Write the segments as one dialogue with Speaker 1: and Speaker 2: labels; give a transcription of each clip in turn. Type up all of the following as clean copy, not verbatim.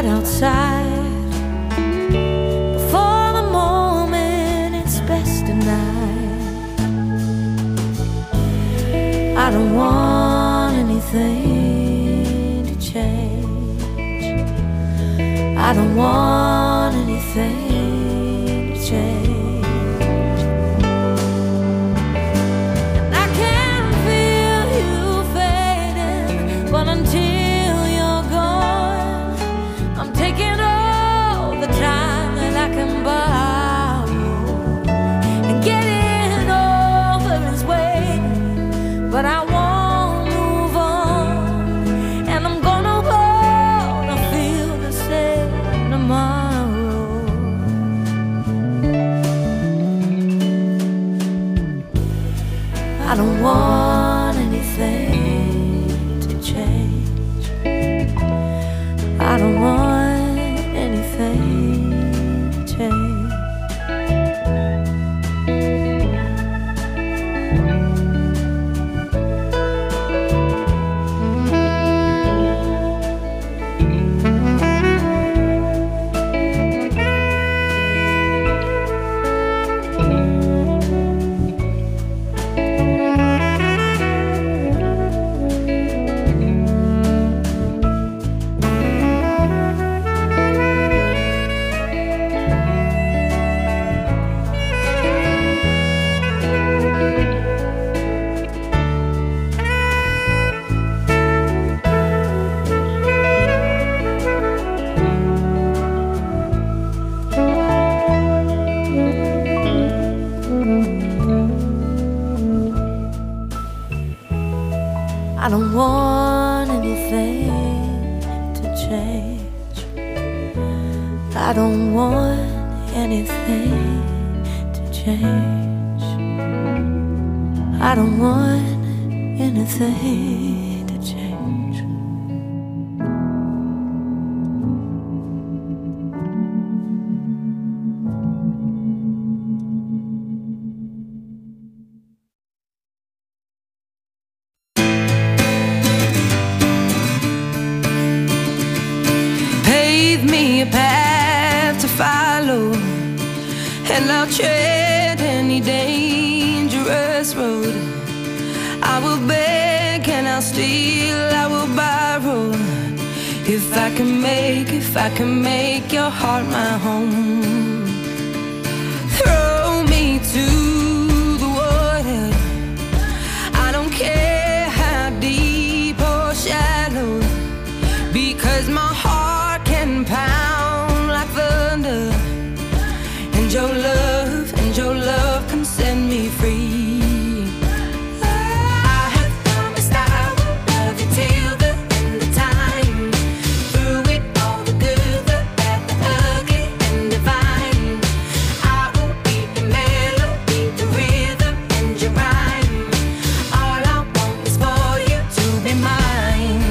Speaker 1: right outside. Before the moment it's best denied. I don't want anything to change. I don't want anything to change. But until you're gone, I'm taking all the time that I can borrow and getting over his way. But I won't move on, and I'm gonna wanna feel the same tomorrow. I don't want anything. I don't want anything to change. I don't want anything to change. I don't want anything to change. I don't want anything to change.
Speaker 2: A path to follow, and I'll tread any dangerous road. I will beg and I'll steal, I will borrow, if I can make your heart my home. Throw me to the water, I don't care how deep or shallow, because my heart can pound like thunder, and your love can set me free. I have promised I will love you till the end of time, through it all, the good, the bad, the ugly and divine. I will be the melody, the rhythm and your rhyme. All I want is for you to be mine.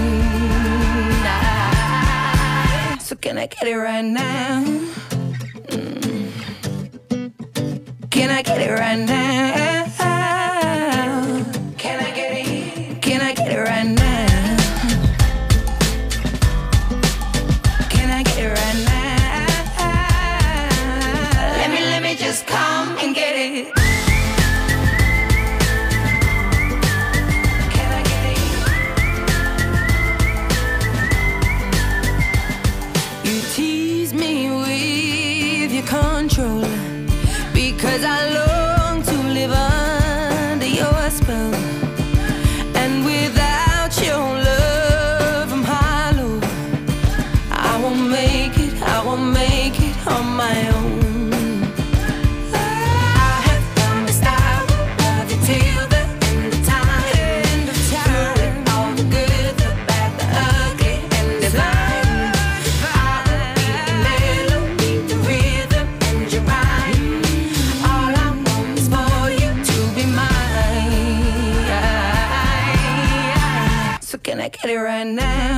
Speaker 2: So can I get it right now? Can I get it right now? Can I get it? Can I get it right now? Can I get it right now? Let me just come and get it. Can I get it? You tease me with your control, because I long to live under your spell, and without your love I'm hollow. I won't make it on my own. I have promised I will love you till the end of time, through all the good, the bad, the ugly and divine. I will be the melody, the rhythm and your rhyme. All I want is for you to be mine. So can I get it right now?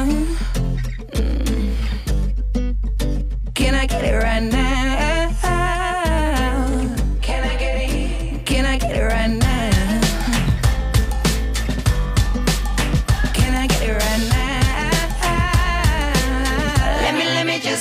Speaker 2: Can I get it right now? Can I get it? Can I get it right now? Can I get it right now? Let me just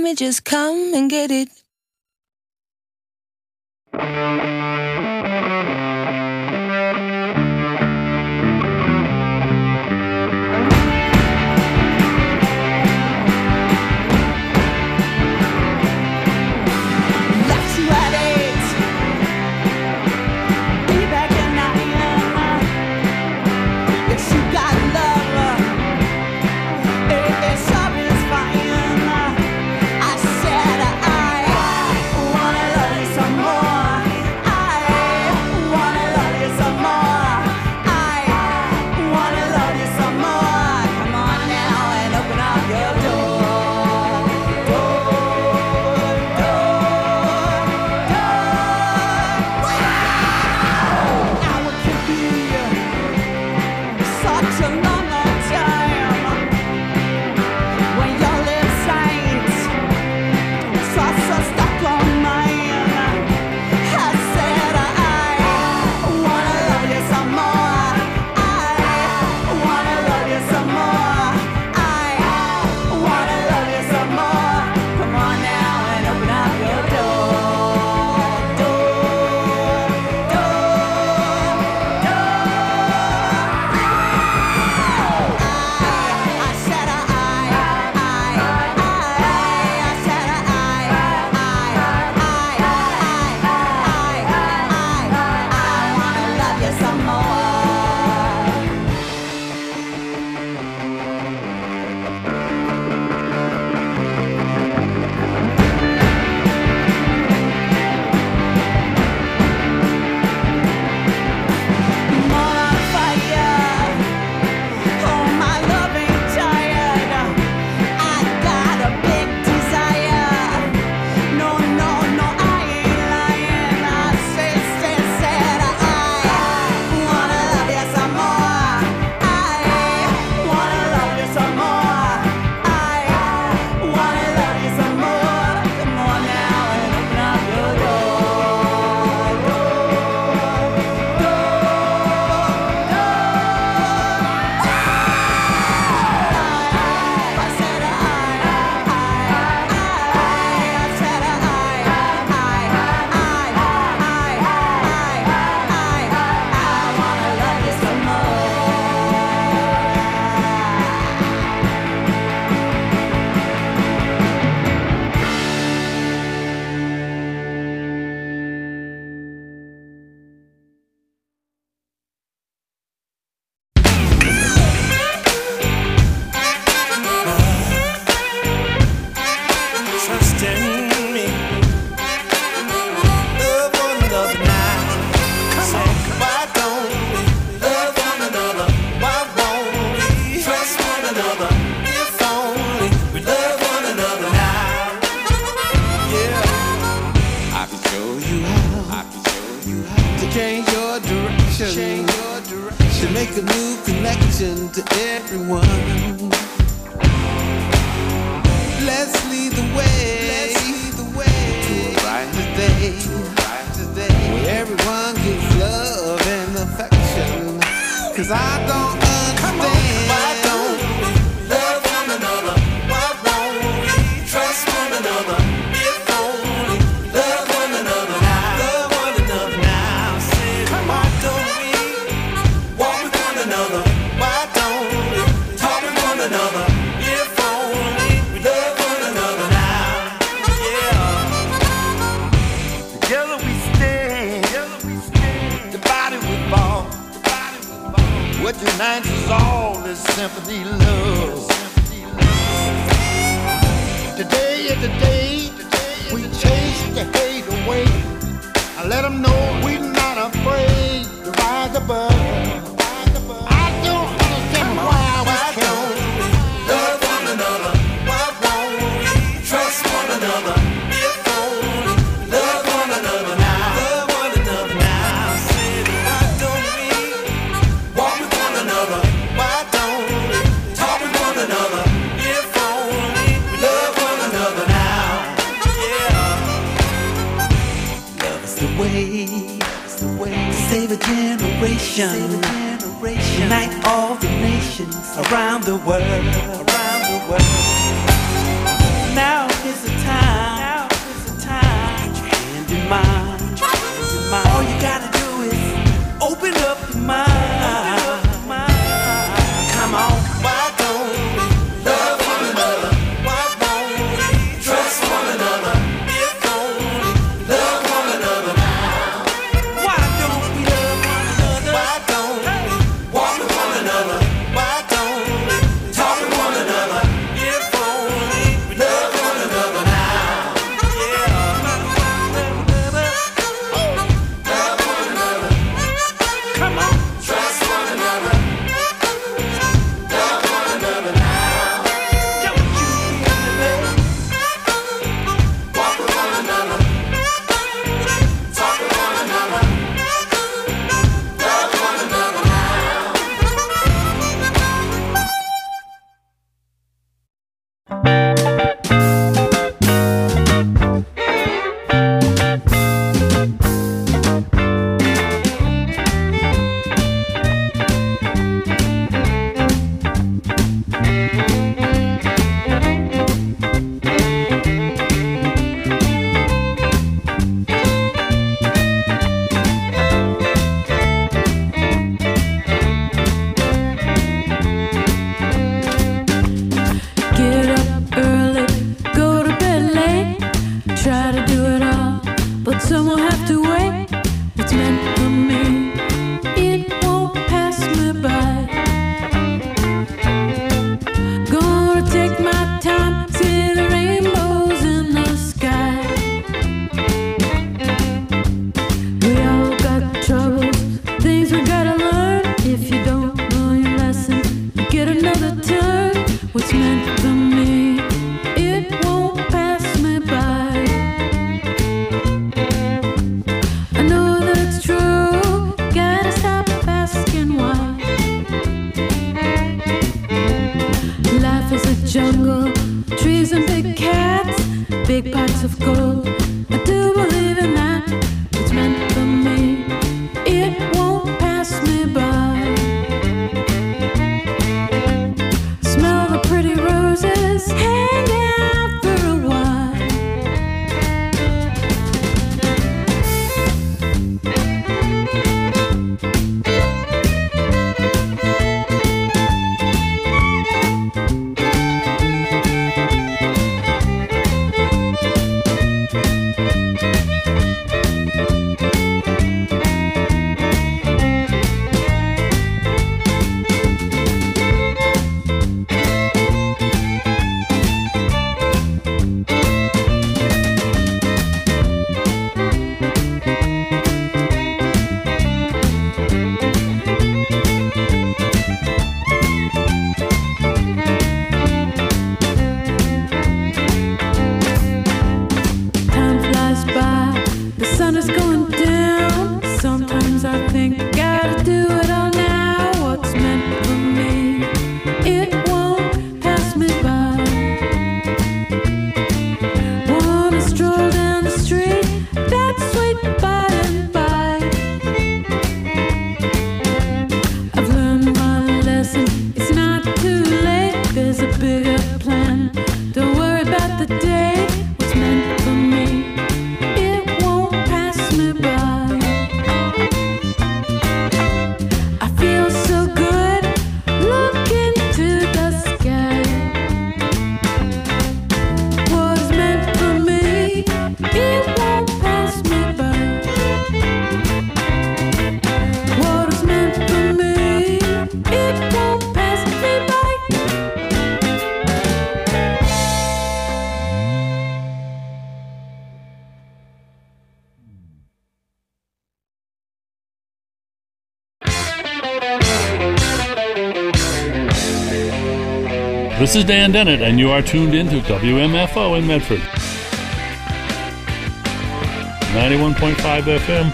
Speaker 2: me just come and get it.
Speaker 3: Make a new connection to everyone. Let's lead the way to a brighter day, where everyone gets love and affection. 'Cause I don't understand. Why don't we love one another? Why won't we trust one another? If only love one another now. Love one another now. Say, why don't we walk with one another? Why don't we talk with one another? If only we love one another now. Yeah. Together we stand. Divided we fall. What unites us all is sympathy, love. Today is the day we chase the hate away. I let them know we're not afraid to rise above. I don't understand why we can't love one another. Why won't we trust one another? If only love one another now. Love one another now. Say, why don't we walk with one another? Why don't we talk with one another? If only we love one another now. Yeah. Love is the way to save a generation. Unite all the nations around the world. Now is the time.
Speaker 4: big pots of gold. I do believe in that. It's meant for me. It won't pass me by. Smell the pretty roses, hang out for a while.
Speaker 5: This is Dan Dennett, and you are tuned into WMFO in Medford. 91.5 FM.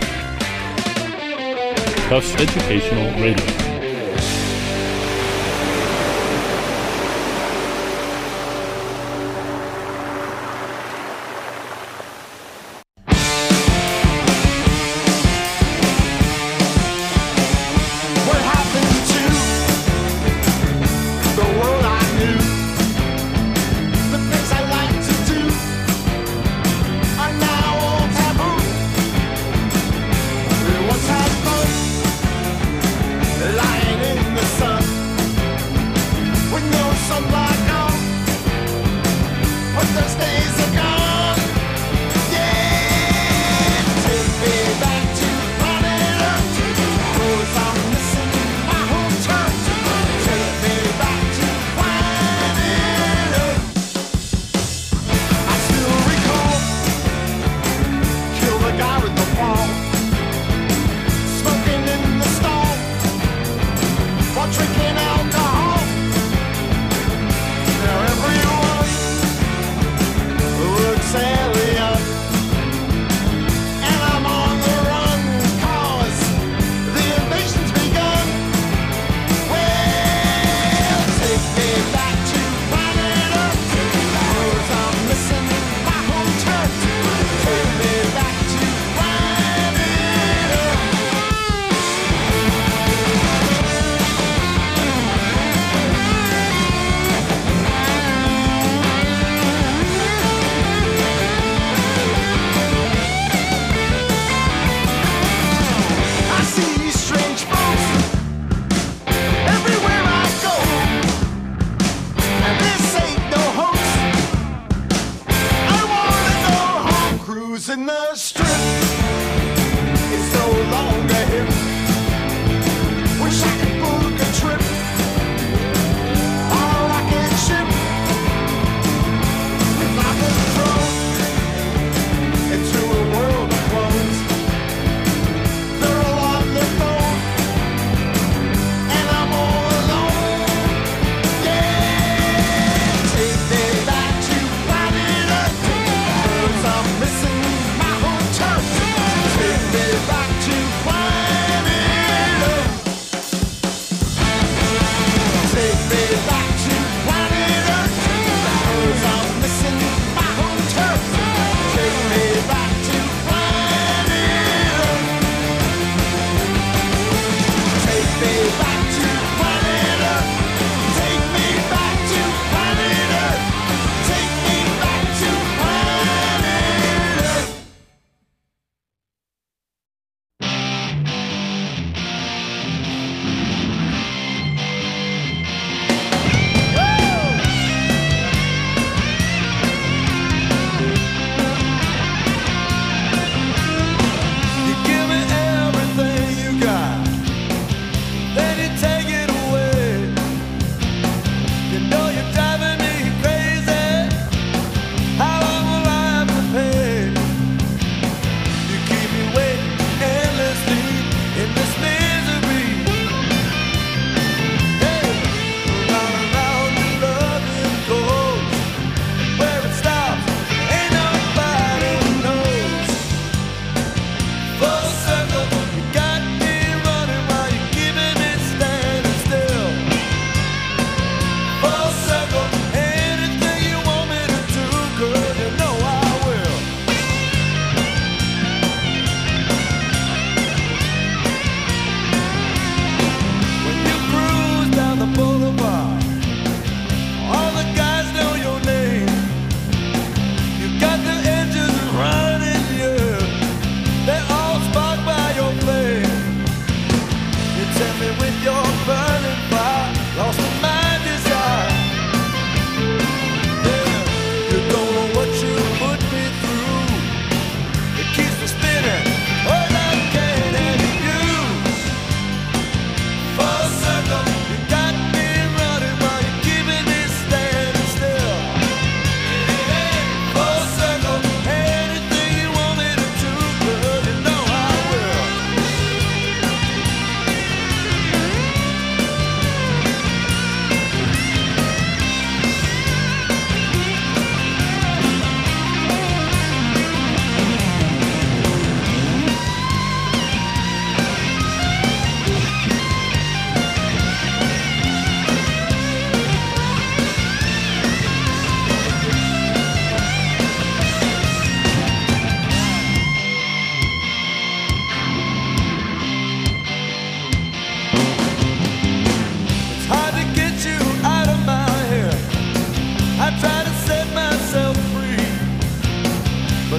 Speaker 5: Tufts Educational Radio.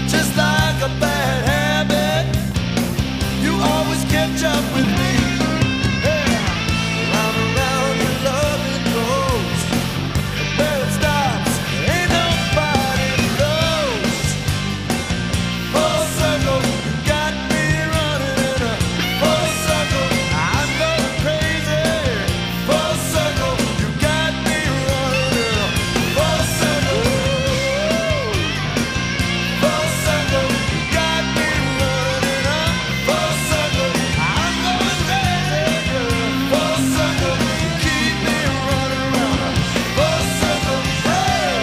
Speaker 6: just like a bad habit. You always catch up with me. Yeah. Round and round your love it goes, and where it stops, ain't nobody knows. Full circle, you got me running in a full circle. I'm going crazy. Full circle, you got me running in a full circle. Full circle, you got me running in a full circle. I'm going crazy. Full circle, you keep me running around a full circle. Hey.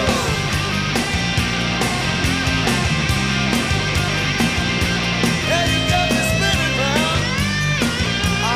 Speaker 6: Yeah, you got me spinning round. Oh,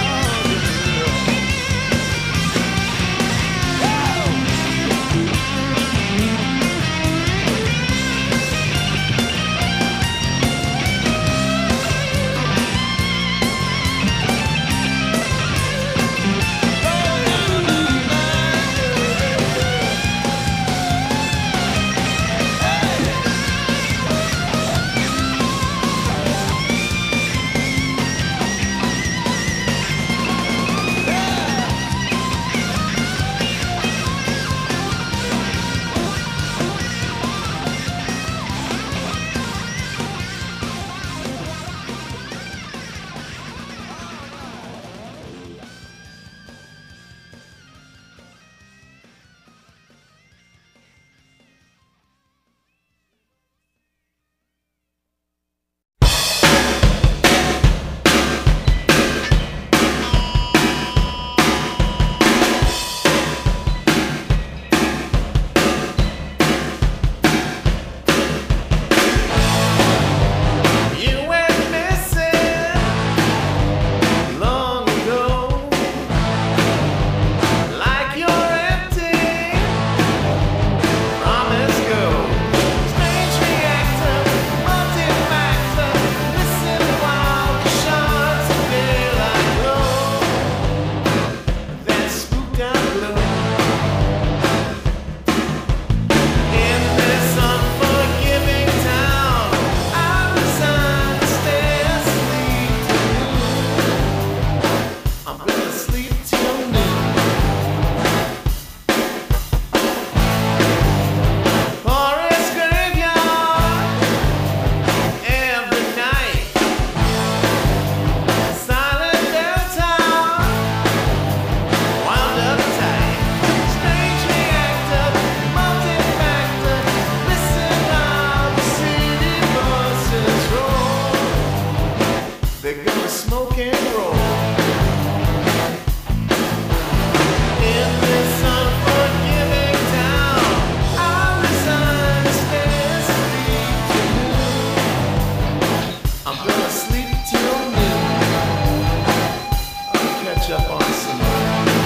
Speaker 6: you went missing long ago, like you're empty. Promise go. Strange reactor, multi-factor. Listen while the shots feel like glow. That spooked out low. In this unforgiving town, I resign to stay asleep till noon. I'm gonna sleep till noon. Forest graveyard every night. Silent downtown, wound up tight. Strange reactor, multi-factor. Listen how the city buses roll. They're gonna smoke and roll. In this unforgiving town, I resign to stay asleep till noon. I'm gonna sleep till noon. I'll catch up on some more.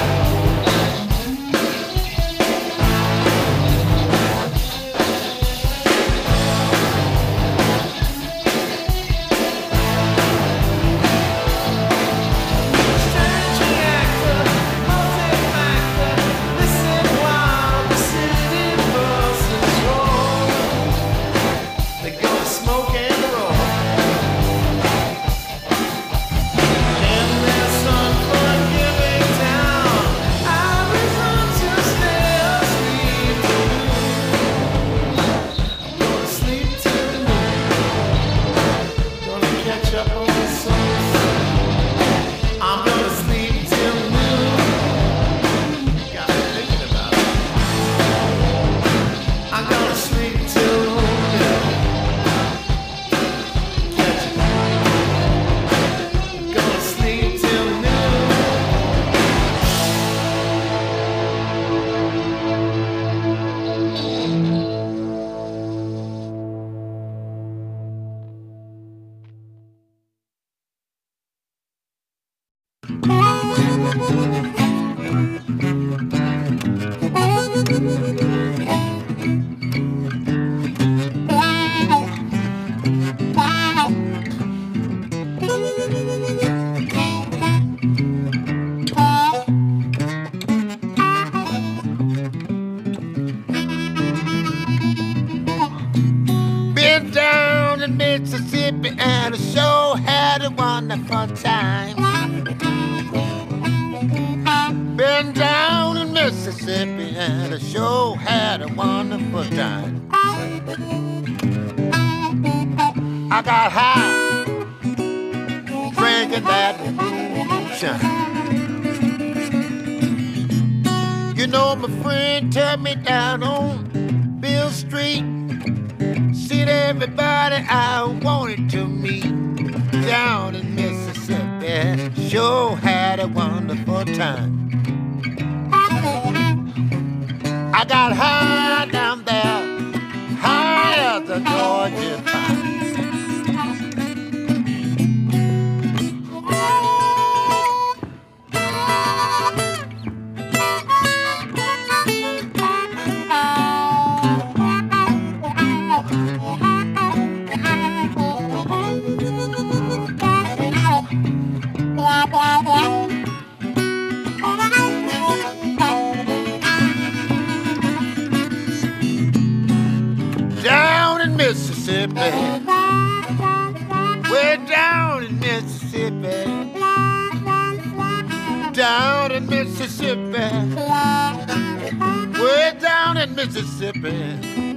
Speaker 6: Strange reactor, multi-factor. Listen while the city buses roll. They're gonna smoke and roll. In this unforgiving town, I resign to stay asleep till noon. Gonna sleep till noon. Gonna catch up on some. I'm gonna sleep till noon. Got me thinking about it. I'm gonna sleep till noon. Catch it. Gonna sleep till noon. Been down
Speaker 3: in Mississippi and I sure had a wonderful time. Been down in Mississippi and I sure had a wonderful time. I got high drinking that moonshine. You know my friend took me down on Bill Street. Seen everybody I wanted to meet down in Mississippi. Sure had a wonderful time. I got high down there, high as the Georgia pine. Down in Mississippi, way down in Mississippi, down in Mississippi, way down in Mississippi,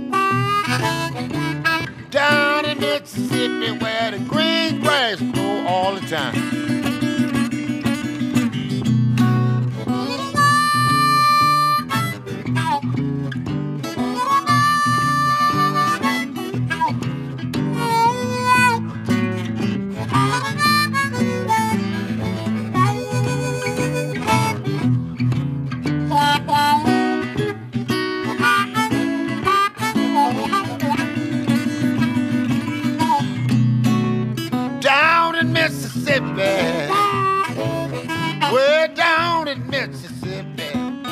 Speaker 3: down in Mississippi, where the green grass grow all the time. Down in Mississippi, way down in Mississippi.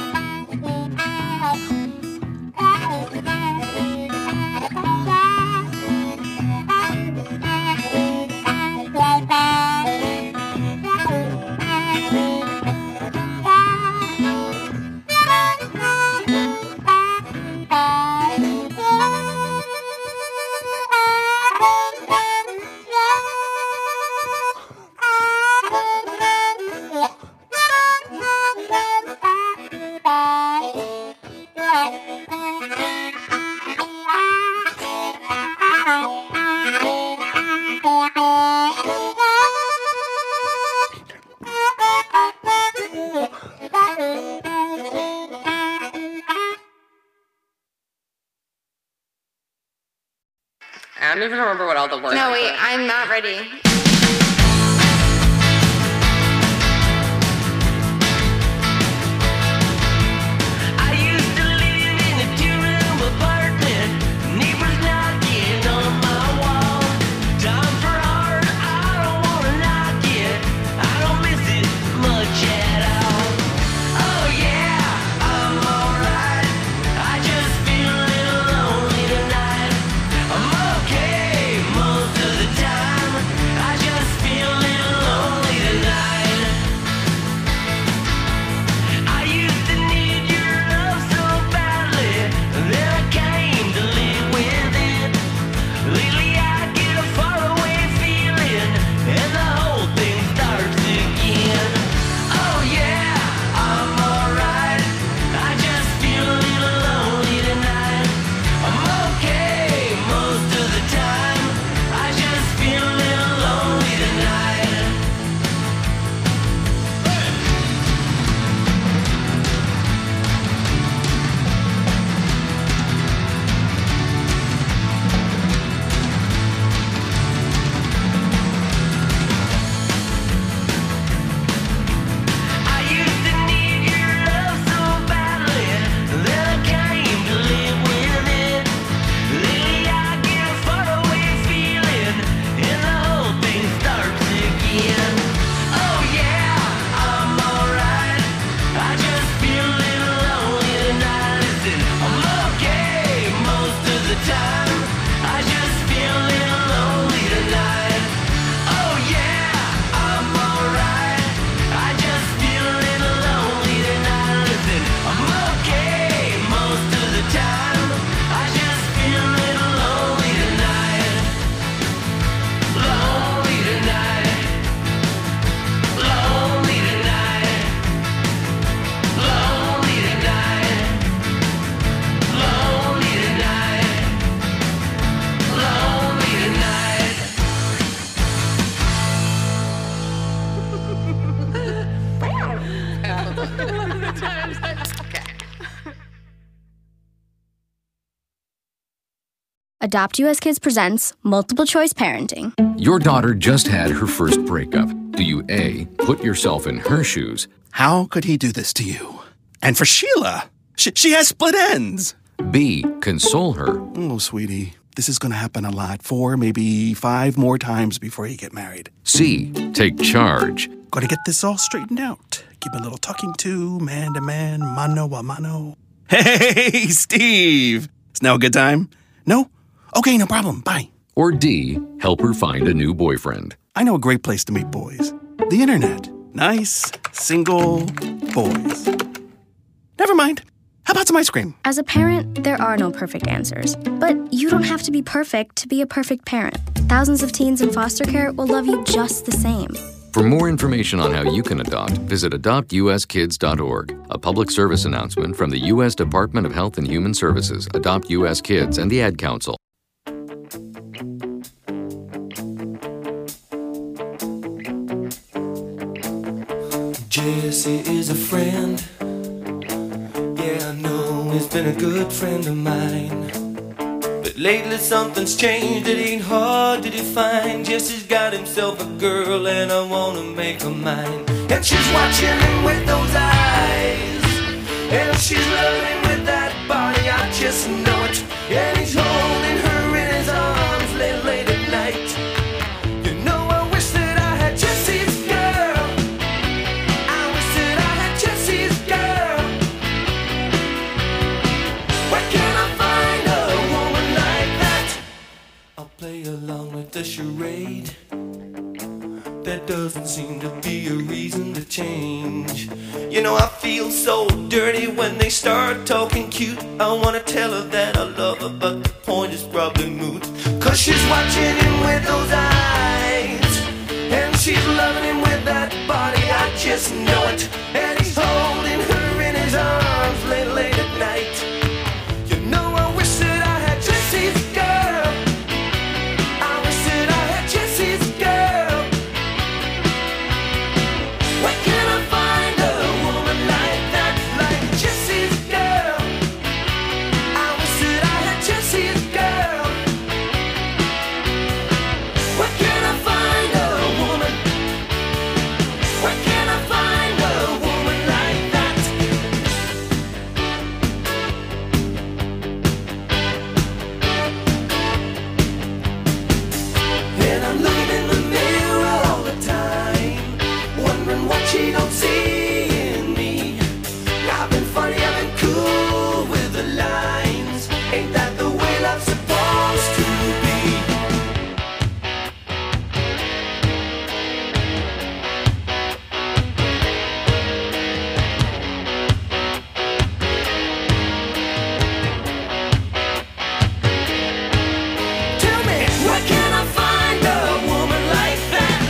Speaker 7: I don't even remember what all the words
Speaker 8: No,
Speaker 7: were.
Speaker 8: wait, I'm not ready.
Speaker 2: I used to live in a two-room apartment. Neighbors knocking on my wall. Time for art, I don't wanna knock it. I don't miss it much at all. Oh yeah, I'm alright. I just feel a little lonely tonight. I'm okay most of the time. I
Speaker 8: Adopt US Kids presents Multiple Choice Parenting.
Speaker 9: Your daughter just had her first breakup. Do you A, put yourself in her shoes?
Speaker 10: How could he do this to you? And for Sheila, she has split ends.
Speaker 9: B, console her?
Speaker 10: Oh, sweetie, this is going to happen a lot. 4, maybe 5 more times before you get married.
Speaker 9: C, take charge?
Speaker 10: Got to get this all straightened out. Give a little talking to, man, mano a mano. Hey, Steve! Is now a good time? No? Okay, no problem. Bye.
Speaker 9: Or D, help her find a new boyfriend?
Speaker 10: I know a great place to meet boys. The internet. Nice, single boys. Never mind. How about some ice cream?
Speaker 8: As a parent, there are no perfect answers. But you don't have to be perfect to be a perfect parent. Thousands of teens in foster care will love you just the same.
Speaker 9: For more information on how you can adopt, visit adoptuskids.org. A public service announcement from the U.S. Department of Health and Human Services, Adopt U.S. Kids, and the Ad Council.
Speaker 6: Jesse is a friend. Yeah, I know he's been a good friend of mine. But lately something's changed, it ain't hard to define. Jesse's got himself a girl and I wanna make her mine. And she's watching him with those eyes, and she's loving him with that body, I just know it. And he's holding her in his arms late at night. You know I wish that I had Jesse's girl. I wish that I had Jesse's girl. Where can I find a woman like that? I'll play along with the charade. There doesn't seem to be a reason to change. You know I feel so dirty when they start talking cute. I wanna tell her that I love her, but the point is probably moot. Cause she's watching him with those eyes, and she's loving him with that body, I just know it. And he's holding her in his arms late at night. You know I wish that I had Jesse's girl. I wish that I had Jesse's girl. Where can I find a woman like that, like Jesse's girl? I wish that I had Jesse's girl. Where can I find a woman? Where can I find a woman like that? And I'm looking in the mirror all the time, wondering what she don't see in me. I've been funny, I've been cool with the lines. Ain't that the way love's supposed to be? Tell me, where can I find a woman like that?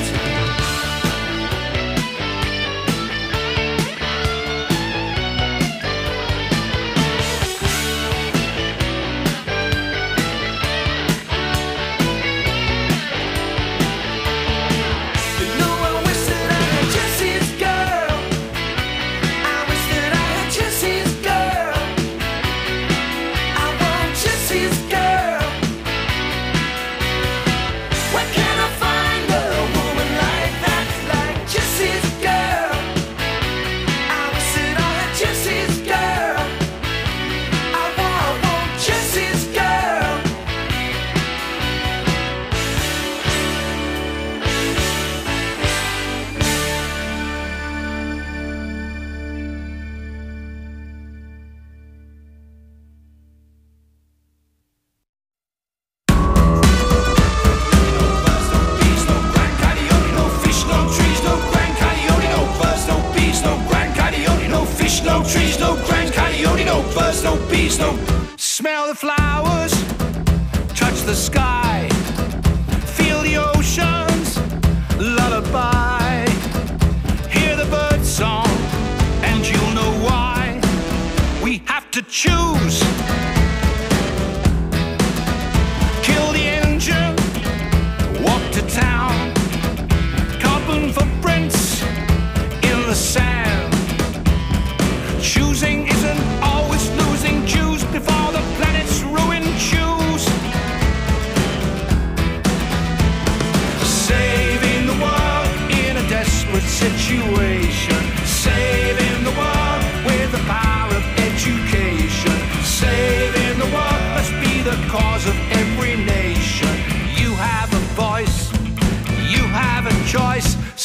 Speaker 6: You know I wish that I had Jesse's girl. I wish that I had Jesse's girl. I want Jesse's girl. Where can I find a woman like that, like Jesse's girl? I wish that I had Jesse's girl. I want Jesse's girl. No trees, no grand coyote, no birds, no bees, no. Smell the flowers, touch the sky, feel the ocean's lullaby, hear the bird song, and you'll know why we have to choose. Kill the engine, walk to town, carbon footprints in the sand. Choosing isn't always losing. Choose before the planet's ruined. Choose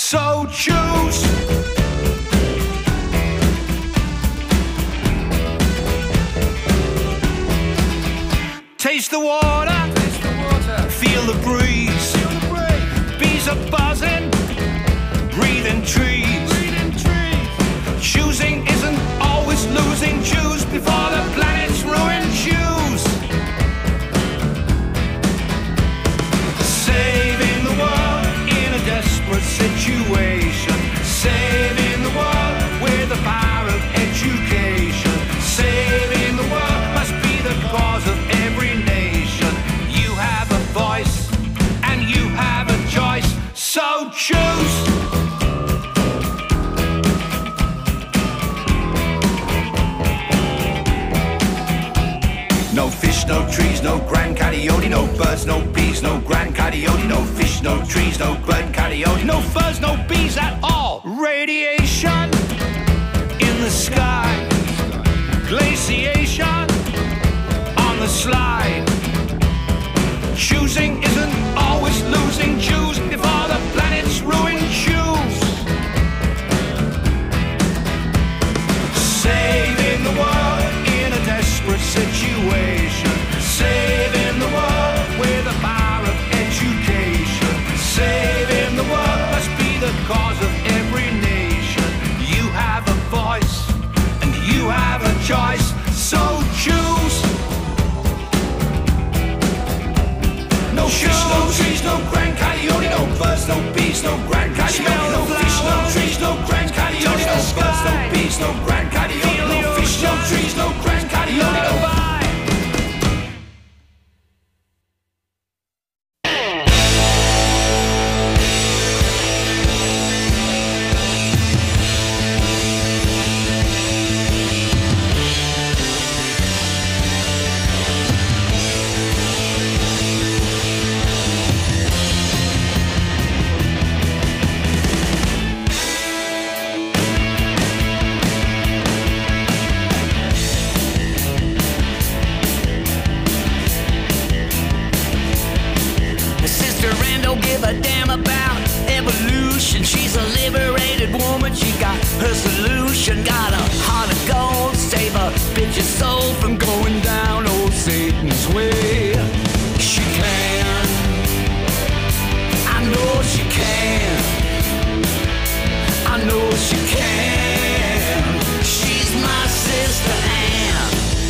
Speaker 6: So choose. Taste the water, feel the breeze. Bees are buzzing, breathing trees. Choosing isn't always losing. Choose before the planet's ruined. Choose. Saving the world in a desperate situation. Saving the world with the power of education. Saving the world must be the cause of every nation. You have a voice and you have a choice. So choose. No fish, no trees, no Grand Coyote, no birds, no bees, no Grand Coyote, no fish, no trees, no Grand Coyote, no birds, no bees at all. Radiation in the sky, glaciation on the slide. Choosing isn't always losing. Choose before the planet's ruined. Choose. Saving the world in a desperate situation. Saving the world with the power of education. Saving the world must be the cause of every nation. You have a voice and you have a choice. So choose. No fish, no trees, no Grand Coyote, no birds, no bees, no Grand Coyote, no fish, no trees, no Grand Coyote, no birds, no bees, no Grand Coyote, no fish, no trees, no Grand Coyote, no. Her solution got a heart of gold. Save a bitch's soul from going down old Satan's way. She can, I know she can, I know she can. She's my sister Ann.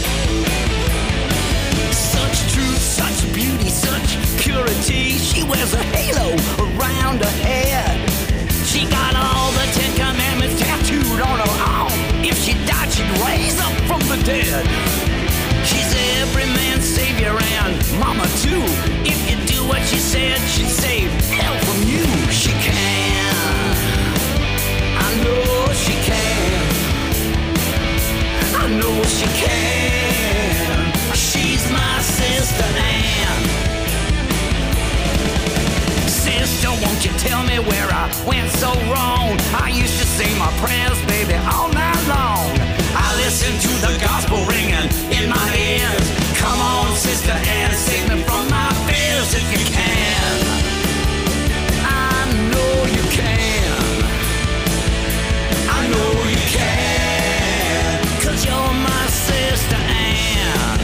Speaker 6: Such truth, such beauty, such purity. She wears a halo around her head. She got all the 10 Commandments tattooed on her arm. If she died, she'd raise up from the dead. She's every man's savior and mama too. If you do what she said, she'd save hell from you. She can, I know she can, I know she can. She's my sister Ann. Sister, won't you tell me where I went so wrong? I used to say my prayers, baby, all night long. I listened to the gospel ringing in my ears. Come on, sister Ann, save me from my fears if you can. I know you can, I know you can, 'cause you're my sister Ann.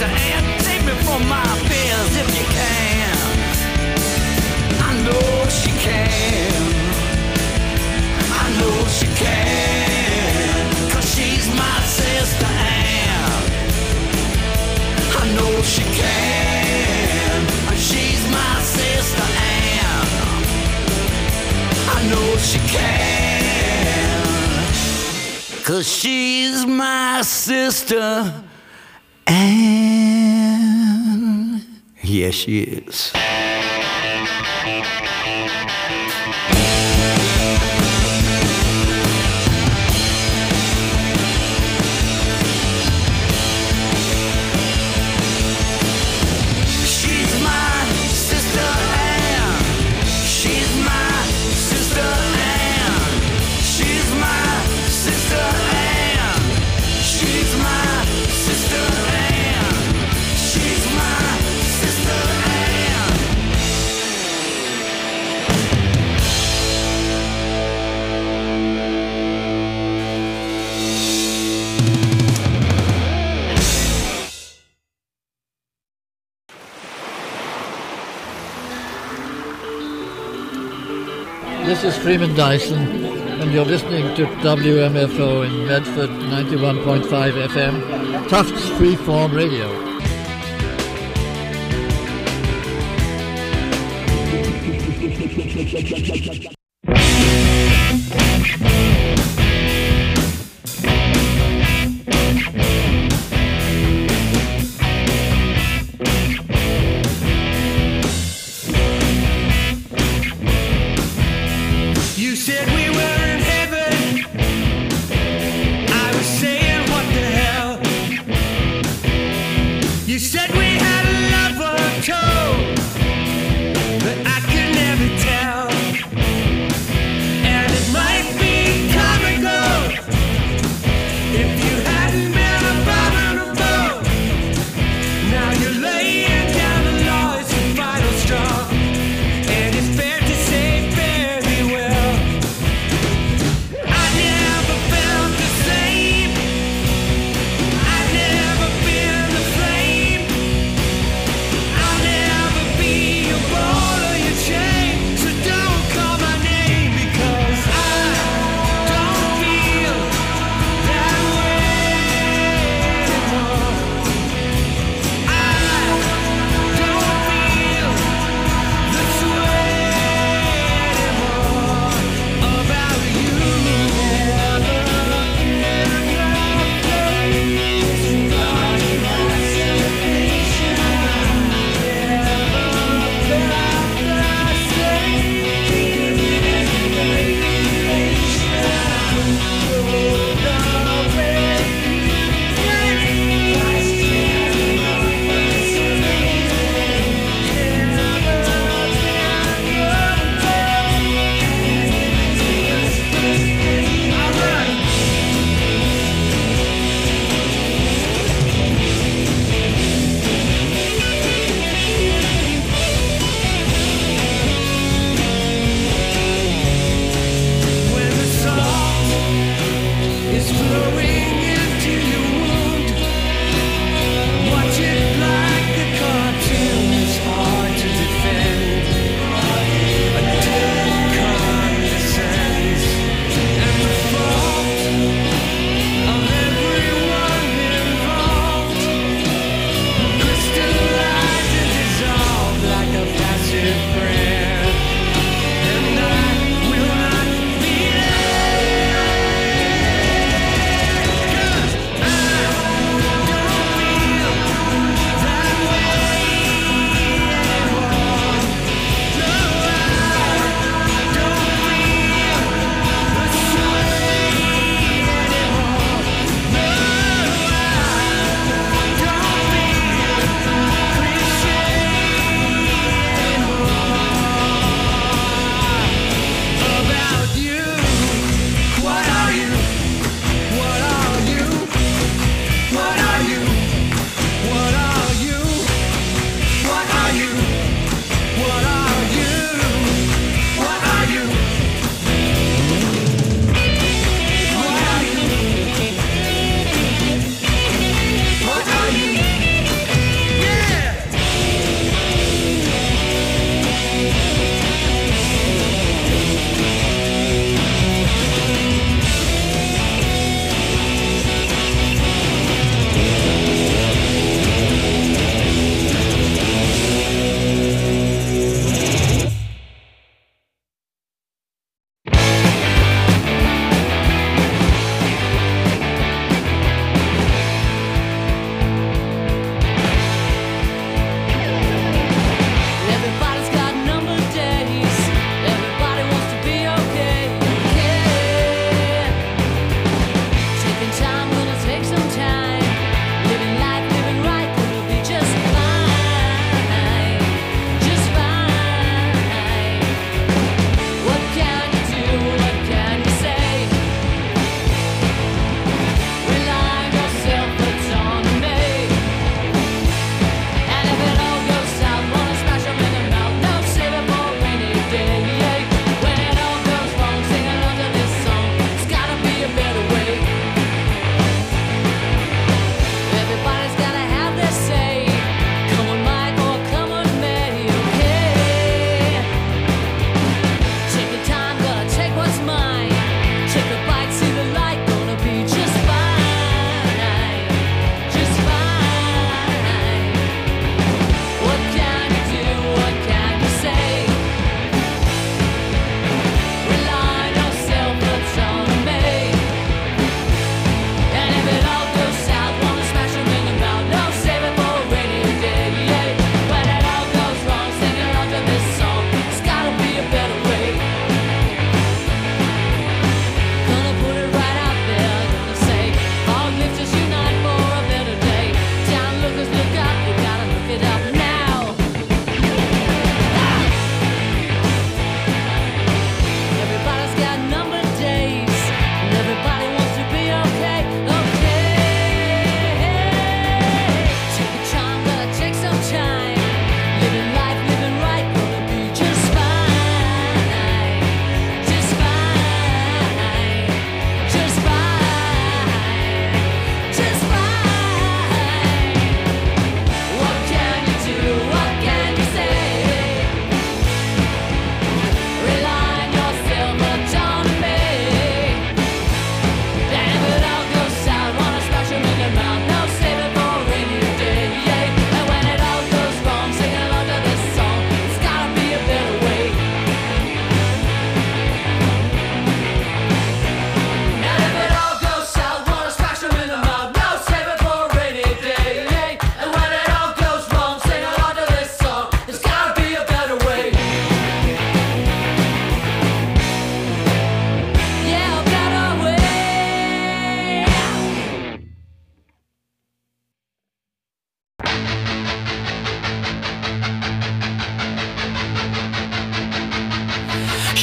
Speaker 11: sister Ann. Save me from my fears if you can. I know she can. I know she can. 'Cause she's my sister Ann. I know she can. She's my sister Ann. I know she can. 'Cause she's my sister Ann. Yes, she is.
Speaker 12: This is Freeman Dyson, and you're listening to WMFO in Medford 91.5 FM, Tufts Freeform Radio.
Speaker 11: You said we were in heaven. I was saying, what the hell? You said we had a love or a toe, but I could never tell.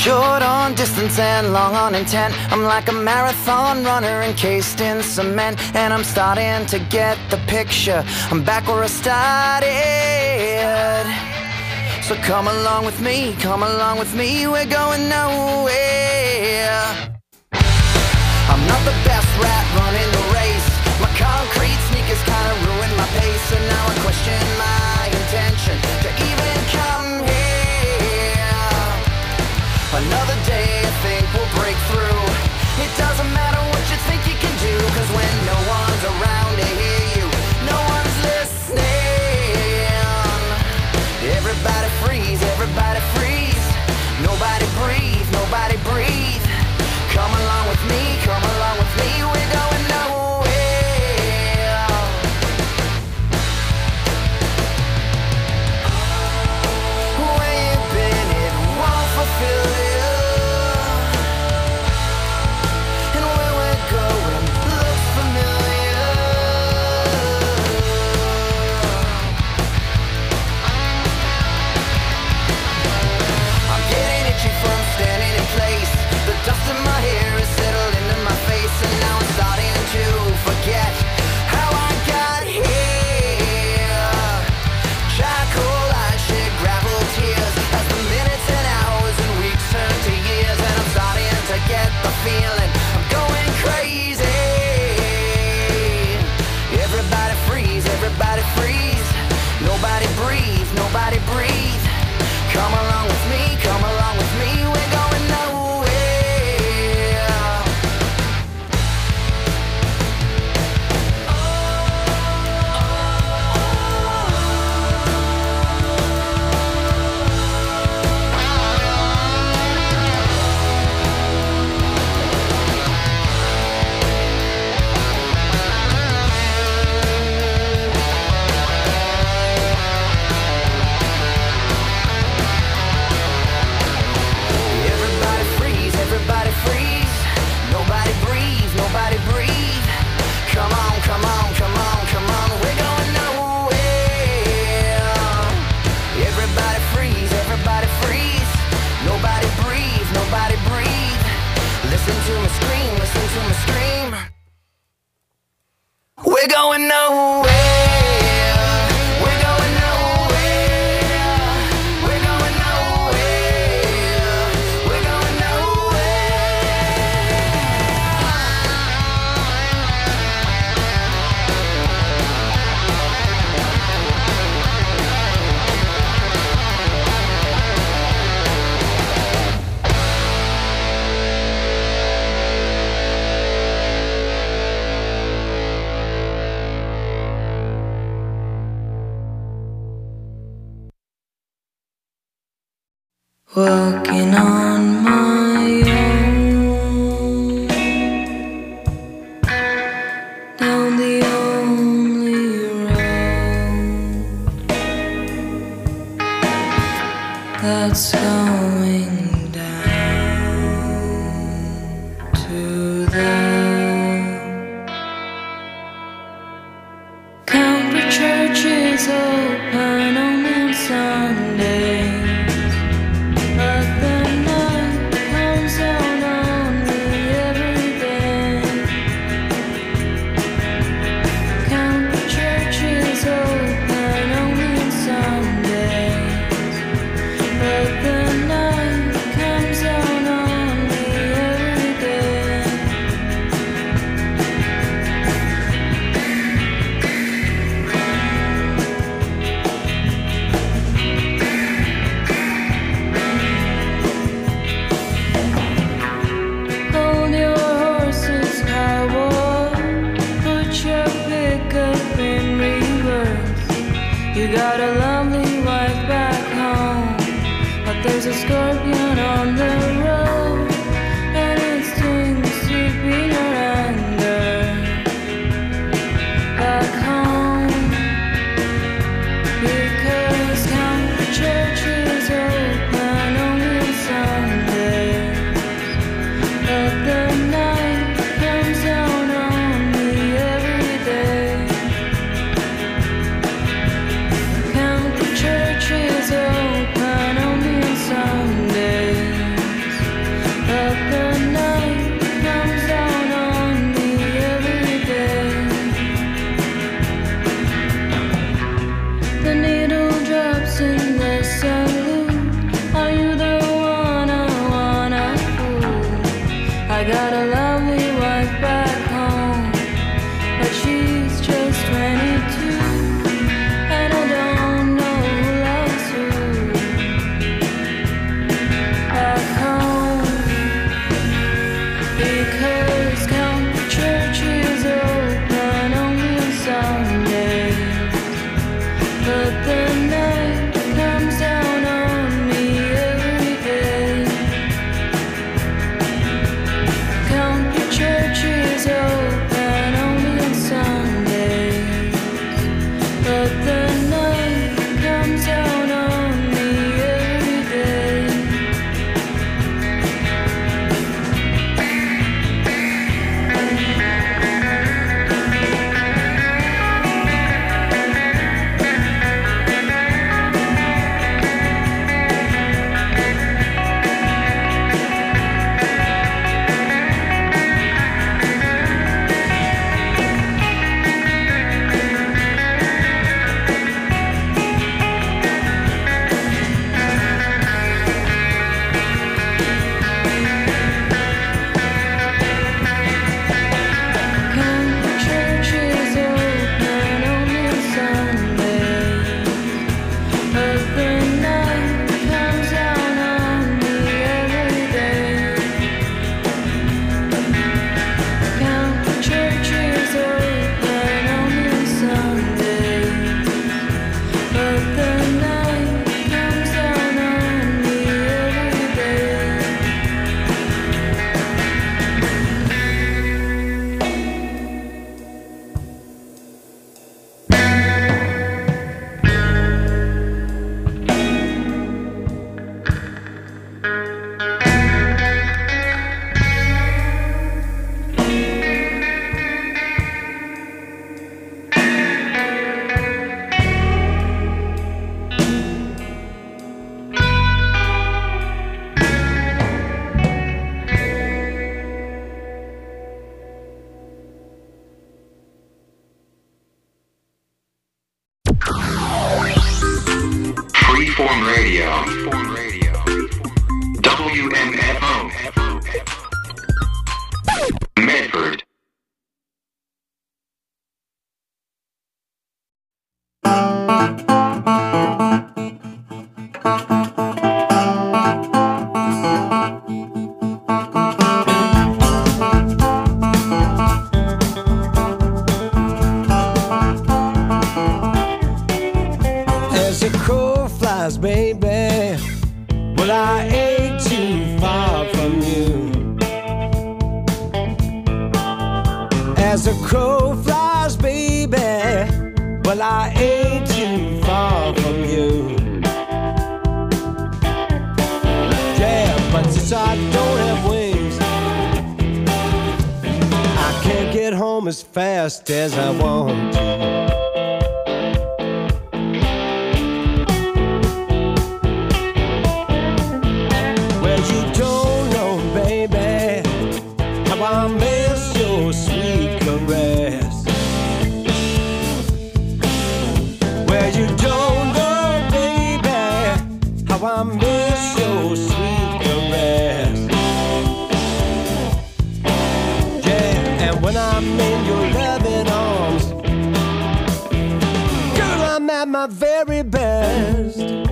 Speaker 13: Short on distance and long on intent. I'm like a marathon runner encased in cement, and I'm starting to get the picture. I'm back where I started. So come along with me, we're going nowhere. I'm not the best rat running the race. My concrete sneakers kinda ruined my pace, and now I question my intention to even come here. Another day I think we'll break through. It doesn't matter what you think you can do, 'cause when no one's around to hear you, no one's listening. Everybody freeze, everybody freeze. Nobody breathe, nobody breathe. Come along with me, we're going nowhere. Where you been, it won't fulfill you. And where we're going looks familiar. I'm getting itchy from standing in place. The dust in my hair is settled into my face, and now I'm starting to forget how I got here. Charcoal, I shed gravel tears as the minutes and hours and weeks turn to years, and I'm starting to get the feeling I'm going crazy. Everybody freeze, everybody freeze. Nobody breathe, nobody breathe. Come along with me, we're going nowhere. Everybody freeze, everybody freeze. Nobody breathe, nobody breathe. Come on, come on, come on, come on, we're going nowhere. Everybody freeze, everybody freeze. Nobody breathe, nobody breathe. Listen to me scream, listen to me scream. We're going nowhere. We're going nowhere. We're going nowhere. We're going
Speaker 1: Walking on my own down the only road that's going down to the country churches open only on Sunday. But the night comes down on me every day. Count the churches open only on Sundays. But the night comes down on me every day. Hold your horses, cowboy. Put your pickup in reverse. You got a lovely wife back home, but there's a scorpion on the road, and it stings deep in your anger. Back home, because count the churches open only on Sundays. But the night comes down on me every day. Count the churches open only on Sundays. but the night comes down on me every day.
Speaker 14: Freeform Radio. WMFO. Medford.
Speaker 11: As a crow flies, baby, well, I ain't too far from you. As a crow flies, baby, well, I ain't too far from you. Yeah, but since I don't have wings, I can't get home as fast as I want to. I miss your sweet caress. Well, you don't know, baby, how I miss your sweet caress. Yeah, and when I'm in your loving arms, girl, I'm at my very best.